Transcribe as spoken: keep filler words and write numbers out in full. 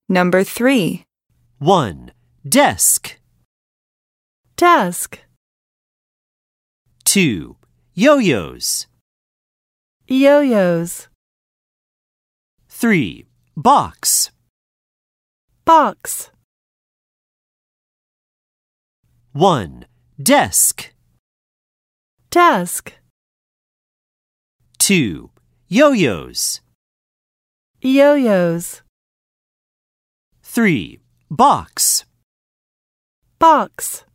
Number three. one. Desk. Desk. two. Yo-yos. Yo-yos. three. Box. Box. one. Desk. Desk. two. Yo-yos. Yo-yos. three. Box. Box.